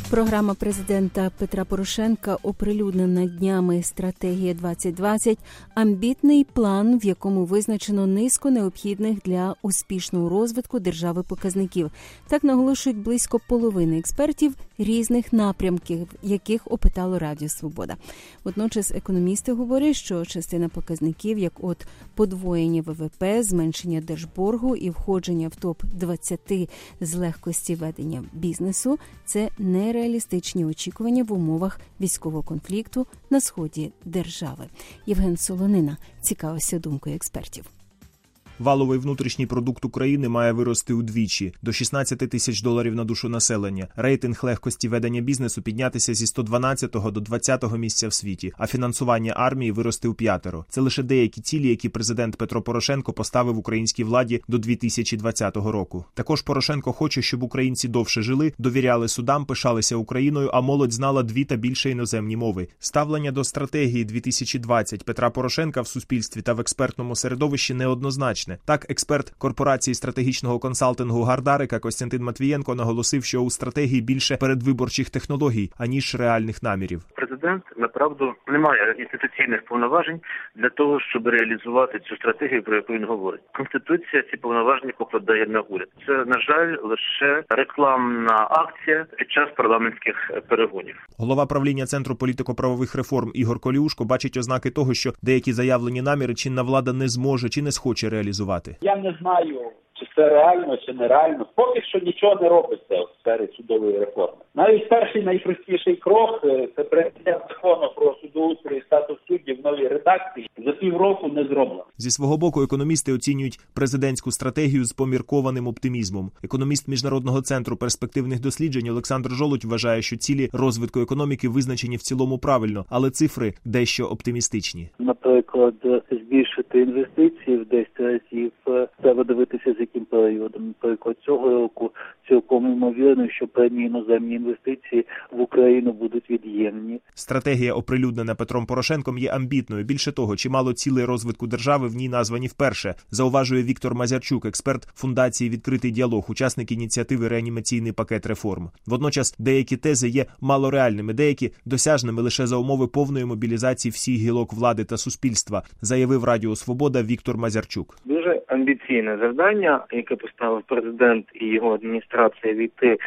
Програма президента Петра Порошенка оприлюднена днями «Стратегія 2020» – амбітний план, в якому визначено низку необхідних для успішного розвитку держави показників. Так наголошують близько половини експертів різних напрямків, яких опитало Радіо Свобода. Водночас економісти говорять, що частина показників, як от подвоєння ВВП, зменшення держборгу і входження в топ-20 з легкості ведення бізнесу – це нереалістичні очікування в умовах військового конфлікту на сході держави. Євген Солонина цікавився думкою експертів. Валовий внутрішній продукт України має вирости удвічі – до $16 тисяч на душу населення. Рейтинг легкості ведення бізнесу піднятися зі 112-го до 20-го місця в світі, а фінансування армії вирости вп'ятеро. Це лише деякі цілі, які президент Петро Порошенко поставив українській владі до 2020 року. Також Порошенко хоче, щоб українці довше жили, довіряли судам, пишалися Україною, а молодь знала 2 та більше іноземні мови. Ставлення до стратегії 2020 Петра Порошенка в суспільстві та в експертному середовищі неоднозначне. Так, експерт корпорації стратегічного консалтингу Гардарика Костянтин Матвієнко наголосив, що у стратегії більше передвиборчих технологій, аніж реальних намірів. Президент, направду, не має інституційних повноважень для того, щоб реалізувати цю стратегію, про яку він говорить. Конституція ці повноваження покладає на уряд. Це, на жаль, лише рекламна акція під час парламентських перегонів. Голова правління Центру політико-правових реформ Ігор Коліушко бачить ознаки того, що деякі заявлені наміри чинна влада не зможе чи не схоче реалізувати. Я не знаю, чи це реально, чи нереально. Поки що нічого не робиться в сфері судової реформи. Навіть перший найпростіший крок – це прийняття закону про судоустрій і статус суддів в новій редакції. За півроку не зроблено. Зі свого боку економісти оцінюють президентську стратегію з поміркованим оптимізмом. Економіст Міжнародного центру перспективних досліджень Олександр Жолудь вважає, що цілі розвитку економіки визначені в цілому правильно, але цифри дещо оптимістичні. Наприклад, збільшити інвестиції в 10 разів, треба дивитися з яким періодом. Наприклад, цього року цілком ймовірно, що певні іноземні інвестиції в Україну будуть від'ємні. Стратегія, оприлюднена Петром Порошенком, є амбітною. Більше того, чимало цілей розвитку держави в ній названі вперше, зауважує Віктор Мазярчук, експерт фундації «Відкритий діалог», учасник ініціативи «Реанімаційний пакет реформ». Водночас деякі тези є малореальними, деякі досяжними лише за умови повної мобілізації всіх гілок влади та суспільства, заявив Радіо Свобода Віктор Мазярчук. Дуже амбіційне завдання, яке поставив президент і його адміністрація, війти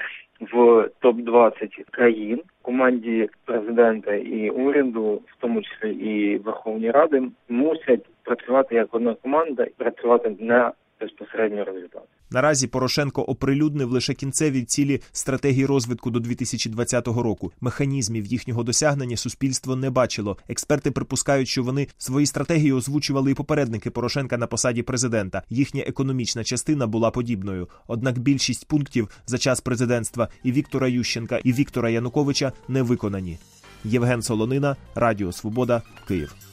в топ-20 країн. Команді президента і уряду, в тому числі і Верховній Ради, мусять працювати як одна команда і працювати на безпосередньо результат. Наразі Порошенко оприлюднив лише кінцеві цілі стратегії розвитку до 2020 року. Механізмів їхнього досягнення суспільство не бачило. Експерти припускають, що вони свої стратегії озвучували і попередники Порошенка на посаді президента. Їхня економічна частина була подібною. Однак більшість пунктів за час президентства і Віктора Ющенка, і Віктора Януковича не виконані. Євген Солонина, Радіо Свобода, Київ.